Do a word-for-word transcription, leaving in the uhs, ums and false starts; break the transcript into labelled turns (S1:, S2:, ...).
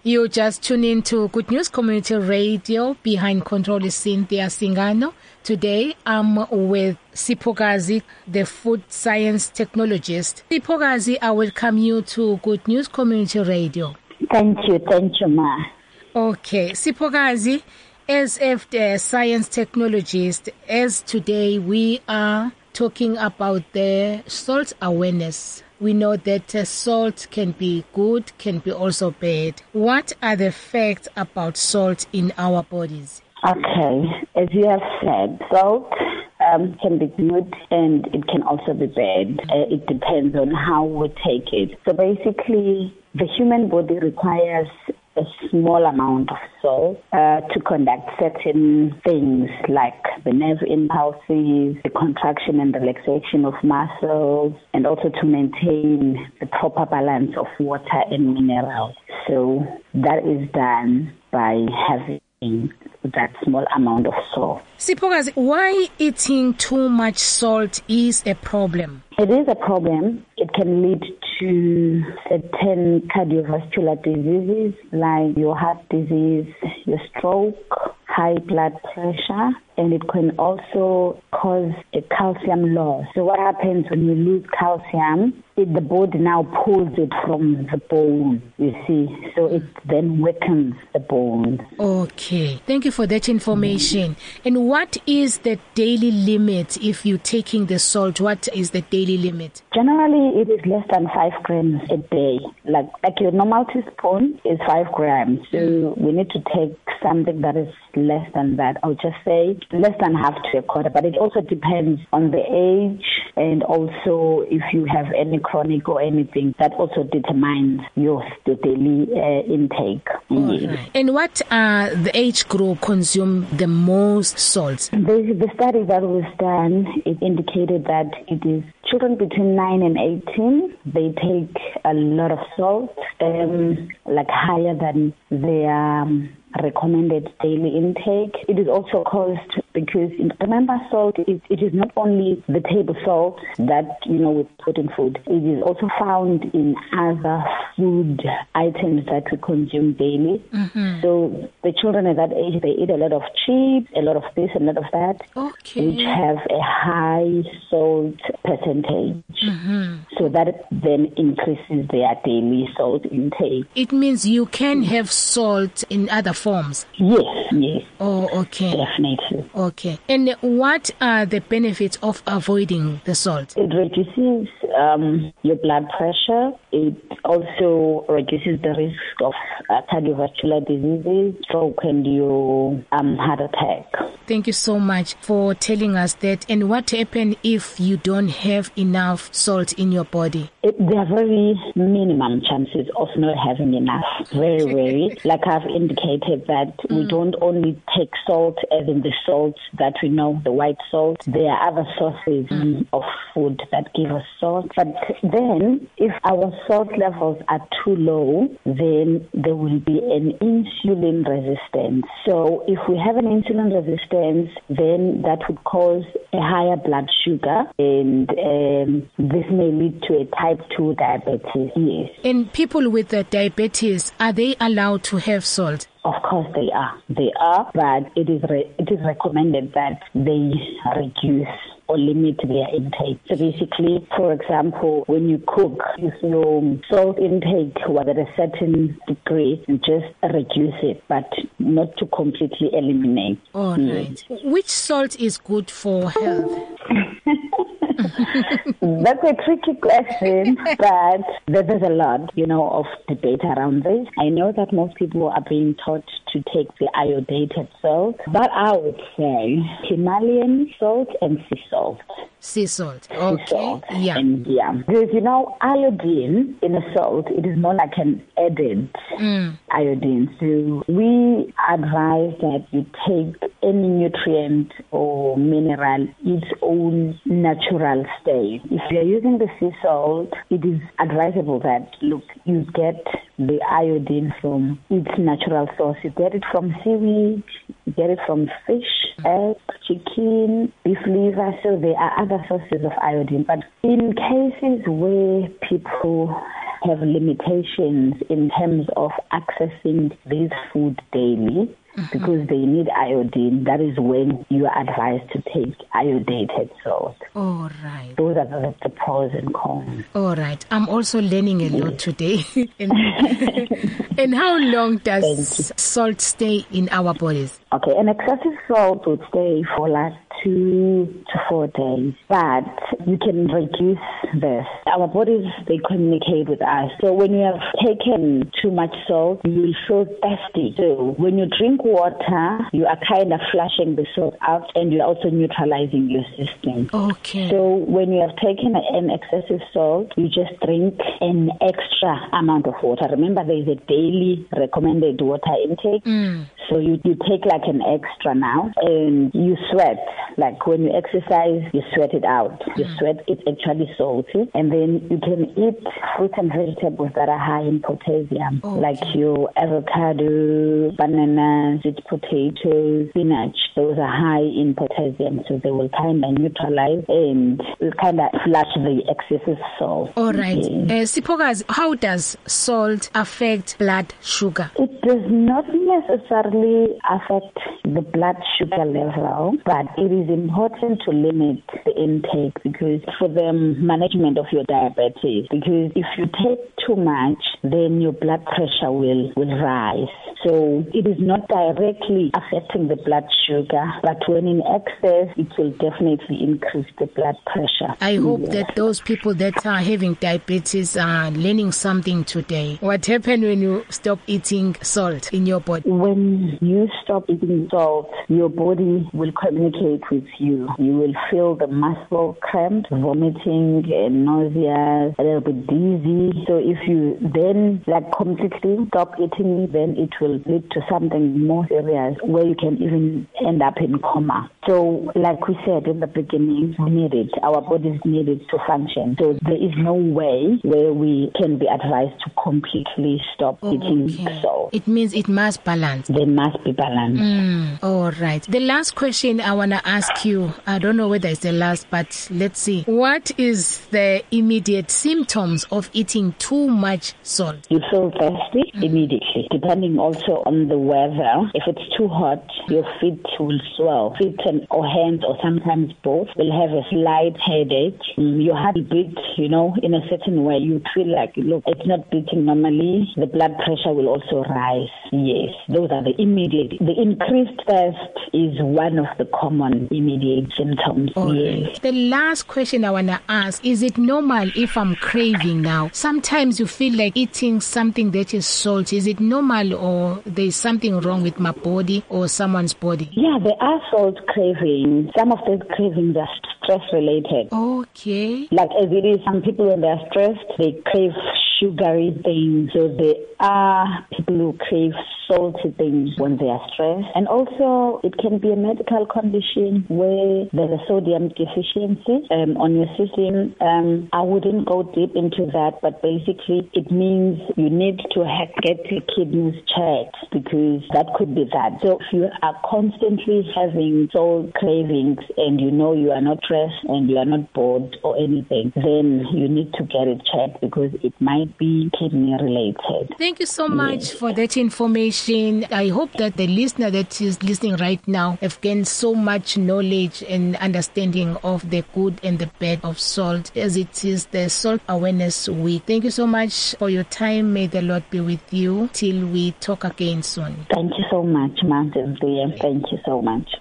S1: You just tune in to Good News Community Radio. Behind control is Cynthia Singano. Today, I'm with Siphokazi, the food science technologist. Siphokazi, I welcome you to Good News Community Radio.
S2: Thank you. Thank you, Ma.
S1: Okay. Siphokazi, as a uh, science technologist, as today we are talking about the salt awareness. We know that uh, salt can be good, can be also bad. What are the facts about salt in our bodies?
S2: Okay, as you have said, salt um, can be good and it can also be bad. Uh, it depends on how we take it. So basically, the human body requires a small amount of salt uh, to conduct certain things like the nerve impulses, the contraction and relaxation of muscles, and also to maintain the proper balance of water and minerals. So that is done by having that small amount of salt.
S1: Siphokazi, why eating too much salt is a problem?
S2: It is a problem. It can lead to certain cardiovascular diseases like your heart disease, your stroke, high blood pressure, and it can also cause a calcium loss. So what happens when you lose calcium, it, the body now pulls it from the bone, you see. So it then weakens the bones.
S1: Okay. Thank you for that information. Mm. And what is the daily limit if you're taking the salt? What is the daily limit?
S2: Generally, it is less than five grams a day. Like, like your normal teaspoon is five grams. So we need to take something that is less than that. I would just say less than half to a quarter. But it also depends on the age and also if you have any chronic or anything. That also determines your the daily uh, intake.
S1: Right. And what are the age group consume the most salt?
S2: The, the study that was done, it indicated that it is children between nine and eighteen, they take a lot of salt, um, like higher than their um, recommended daily intake. It is also caused because, remember, salt, it, it is not only the table salt that, you know, we put in food. It is also found in other food items that we consume daily. Mm-hmm. So the children at that age, they eat a lot of chips, a lot of this, a lot of that,
S1: okay.
S2: which have a high salt percentage. Mm-hmm. So that then increases their daily salt intake.
S1: It means you can have salt in other forms?
S2: Yes, yes.
S1: Oh, okay.
S2: Definitely.
S1: Okay. And what are the benefits of avoiding the salt?
S2: It reduces um, your blood pressure. It also reduces the risk of uh, cardiovascular diseases, stroke, and your um, heart attack.
S1: Thank you so much for telling us that. And what happens if you don't have enough salt in your body?
S2: It, there are very minimum chances of not having enough. Very, very. Like I've indicated that mm. we don't only take salt as in the salt that we know, the white salt. There are other sources mm. of food that give us salt. But then if our salt levels are too low, then there will be an insulin resistance. So if we have an insulin resistance, then that would cause a higher blood sugar, and um, this may lead to a type two diabetes. Yes.
S1: And people with the diabetes, are they allowed to have salt?
S2: Of course they are. They are, but it is re- it is recommended that they reduce or limit their intake. So basically, for example, when you cook, if your salt intake was at a certain degree, you just reduce it, but not to completely eliminate.
S1: All right. Yes. Which salt is good for health?
S2: That's a tricky question, but there's a lot, you know, of debate around this. I know that most people are being taught to take the iodinated salt, but I would say Himalayan salt and sea salt.
S1: Sea salt, okay.
S2: Sea salt.
S1: Yeah.
S2: And yeah, because you know, iodine in a salt, it is more like an added mm. iodine. So we advise that you take any nutrient or mineral its own natural state. If you're using the sea salt, it is advisable that, look, you get the iodine from its natural source. You get it from seaweed, you get it from fish, egg, chicken, beef liver. So there are other sources of iodine. But in cases where people have limitations in terms of accessing this food daily, mm-hmm. because they need iodine, that is when you are advised to take iodidated salt.
S1: All right.
S2: Those are the, the pros and cons.
S1: All right. I'm also learning a lot today. and, and how long does salt stay in our bodies?
S2: Okay, an excessive salt would stay for like two to four days, but you can reduce this. Our bodies, they communicate with us. So when you have taken too much salt, you will feel thirsty. So when you drink water, you are kind of flushing the salt out, and you're also neutralizing your system.
S1: Okay.
S2: So when you have taken an excessive salt, you just drink an extra amount of water. Remember, there is a daily recommended water intake.
S1: Mm.
S2: So you, you take like an extra now, and you sweat. Like when you exercise, you sweat it out. You mm. sweat, it's actually salty. And then you can eat fruits and vegetables that are high in potassium, okay. like your avocado, bananas, sweet potatoes, spinach. Those are high in potassium, so they will kind of neutralize and kind of flush the excessive salt.
S1: All right. Yeah. Uh, Siphokazi, how does salt affect blood sugar?
S2: It does not necessarily affect the blood sugar level, but it is important to limit the intake because for the management of your diabetes, because if you take too much, then your blood pressure will, will rise. So it is not directly affecting the blood sugar, but when in excess, it will definitely increase the blood pressure.
S1: I hope yeah. that those people that are having diabetes are learning something today. What happened when you stop eating salt in your body?
S2: When you stop eating salt, your body will communicate with you. You will feel the muscle cramps, vomiting, and nausea, a little bit dizzy. So if you then like completely stop eating, then it will lead to something more serious where you can even end up in coma. So like we said in the beginning, we need it. Our bodies need it to function. So there is no way where we can be advised to completely stop oh, eating
S1: okay.
S2: salt.
S1: It means it must balance.
S2: They must be balanced.
S1: Mm, all right. The last question I want to ask you, I don't know whether it's the last, but let's see. What is the immediate symptoms of eating too much salt?
S2: You feel thirsty mm. immediately, depending also on the weather. If it's too hot, your feet will swell. Feet and, or hands or sometimes both will have a slight headache. Mm, your heart beats, you know, in a certain way. You feel like, look, it's not beating normally. The blood pressure will also rise. Yes, those are the immediate. The increased thirst is one of the common immediate symptoms.
S1: All
S2: yes.
S1: Right. The last question I want to ask, is it normal if I'm craving now? Sometimes you feel like eating something that is salty. Is it normal or there's something wrong with my body or someone's body?
S2: Yeah, there are salt cravings. Some of those cravings are stress related.
S1: Okay.
S2: Like as it is, some people when they're stressed, they crave sugary things. So there are people who crave salty things when they are stressed. And also it can be a medical condition where there's a sodium deficiency um, on your system. Um, I wouldn't go deep into that, but basically it means you need to have, get your kidneys checked because that could be that. So if you are constantly having salt cravings and you know you are not stressed and you are not bored or anything, then you need to get it checked because it might be kidney related.
S1: Thank you so much yes. for that information. I hope that the listener that is listening right now have gained so much knowledge and understanding of the good and the bad of salt as it is the Salt Awareness Week. Thank you so much for your time. May the Lord be with you till we talk again soon.
S2: Thank you so much, Mountain Dear. Thank you so much.